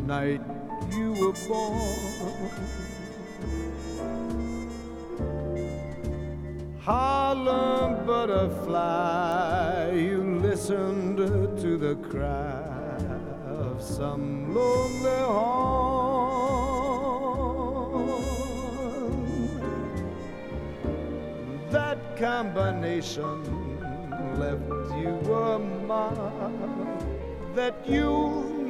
night you were born. Harlem butterfly, you listened to the cry of some lonely horn. That combination left you a mark that you'll